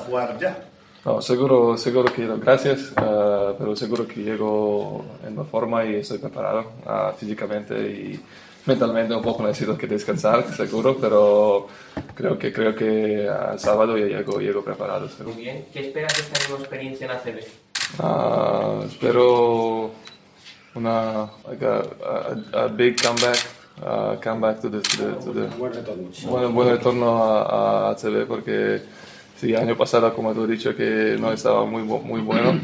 jugar ya. No, seguro que gracias, pero seguro que llego en la forma y estoy preparado físicamente y mentalmente. Un poco necesito que descansar, seguro, pero creo que el sábado ya llego preparado. Seguro. Muy bien. ¿Qué esperas de esta nueva experiencia en ACB? Espero a big comeback to the buen retorno a ACB, porque sí, año pasado, como tú has dicho, que no estaba muy bueno,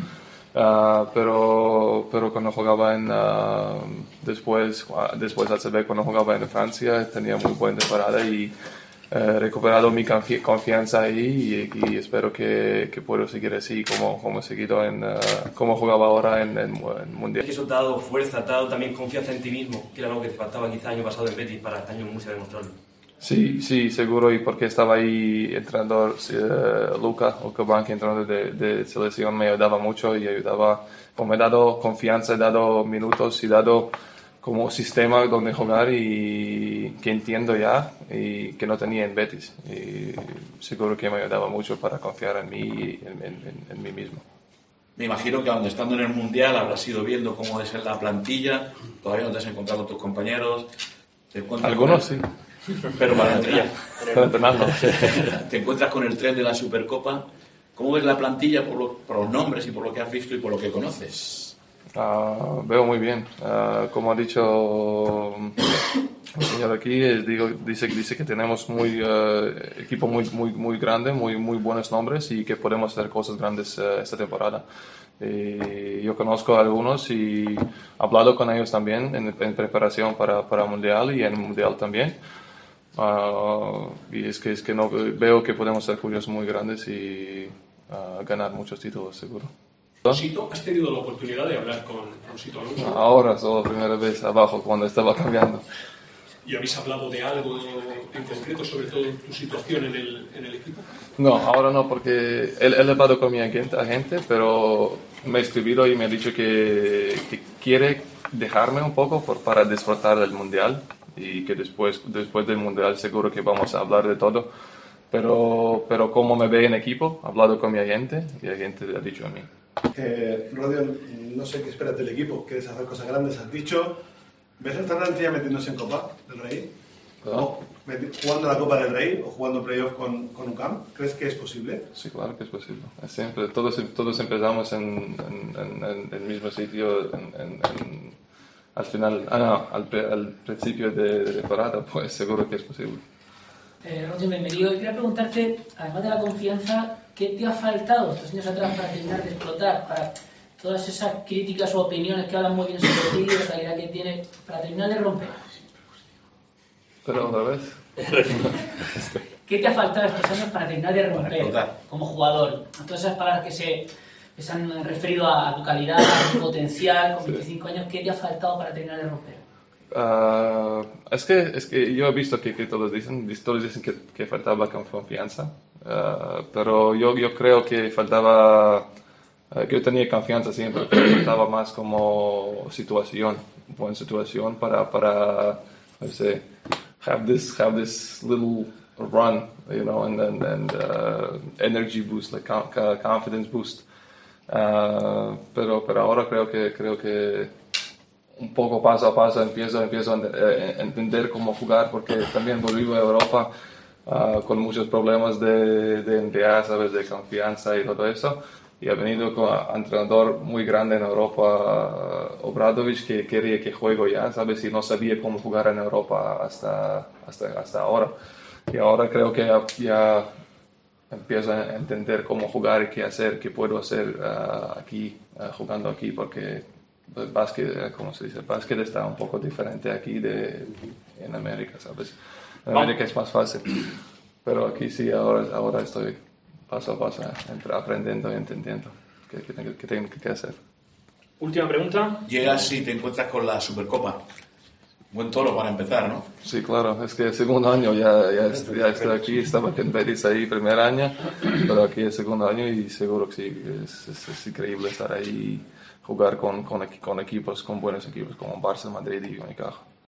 pero cuando jugaba después ACB, cuando jugaba en Francia, tenía muy buena temporada y he recuperado mi confianza ahí y espero que puedo seguir así como he seguido como jugaba ahora en Mundial. Eso te ha dado fuerza, te ha dado también confianza en ti mismo, que era algo que te faltaba quizá el año pasado en Betis, para este año en Murcia demostrarlo. Sí, seguro, y porque estaba ahí entrenador Luka Banchi, entrenador de selección, me ayudaba mucho y me ha dado confianza, he dado minutos y dado como sistema donde jugar y que entiendo ya y que no tenía en Betis. Y seguro que me ayudaba mucho para confiar en mí y en mí mismo. Me imagino que aun estando en el Mundial habrás ido viendo cómo es la plantilla, todavía no te has encontrado con tus compañeros. Algunos sí. Pero para entrenar. Entrenando. Te encuentras con el tren de la Supercopa. ¿Cómo ves la plantilla por los nombres y por lo que has visto y por lo que conoces? Veo muy bien. Como ha dicho el señor aquí, dice que tenemos equipo muy grande, muy buenos nombres y que podemos hacer cosas grandes esta temporada. Yo conozco a algunos y he hablado con ellos también en preparación para el Mundial y en el Mundial también. Y es que no veo que podemos hacer cosas muy grandes y ganar muchos títulos, seguro. Sito, ¿has tenido la oportunidad de hablar con Sito Alonso? Ahora, solo la primera vez abajo, cuando estaba cambiando. ¿Y habéis hablado de algo en concreto, sobre todo tu situación en el equipo? No, ahora no, porque él ha hablado con mi agente, pero me ha escrito y me ha dicho que quiere dejarme un poco para disfrutar del Mundial y que después del Mundial seguro que vamos a hablar de todo. Pero como me ve en equipo, he hablado con mi agente y el agente le ha dicho a mí. Rodion, no sé qué esperas del equipo, quieres hacer cosas grandes, has dicho. ¿Ves al Tarrantilla metiéndose en Copa del Rey? ¿No? ¿Jugando la Copa del Rey o jugando playoff con UCAM? ¿Crees que es posible? Sí, claro que es posible. Siempre, todos empezamos en el mismo sitio al final, al principio de temporada, pues seguro que es posible. Roger, bienvenido. Quería preguntarte, además de la confianza, ¿qué te ha faltado estos años atrás para terminar de explotar? Para todas esas críticas o opiniones que hablan muy bien sobre ti, la calidad que tienes, para terminar de romper. ¿Pero otra vez? ¿Qué te ha faltado estos años para terminar de romper como jugador? Todas esas palabras que se han referido a tu calidad, a tu potencial, con 25 años, ¿qué te ha faltado para terminar de romper? Es que yo he visto que todos dicen que faltaba confianza, pero yo creo que faltaba, que yo tenía confianza siempre, pero faltaba más como buena situación para no sé, have this little run, you know, and energy boost, like confidence boost. Pero ahora creo que un poco paso a paso empiezo a entender cómo jugar, porque también volví a Europa con muchos problemas de NBA, ¿sabes? De confianza y todo eso. Y ha venido con un entrenador muy grande en Europa, Obradović, que quería que juegue ya, ¿sabes? Y no sabía cómo jugar en Europa hasta ahora. Y ahora creo que ya empiezo a entender cómo jugar y qué hacer, qué puedo hacer aquí, jugando aquí, porque el básquet, como se dice, el básquet está un poco diferente aquí en América, ¿sabes? En América es más fácil, pero aquí sí, ahora estoy paso a paso aprendiendo y entendiendo qué tengo que hacer. Última pregunta. Llegas y te encuentras con la Supercopa. Buen toro para empezar, ¿no? Sí, claro, es que el segundo año ya estoy aquí, estaba en Betis ahí primer año, pero aquí es segundo año y seguro que sí, es increíble estar ahí, jugar con equipos, con buenos equipos como Barça, Madrid y Unicaja.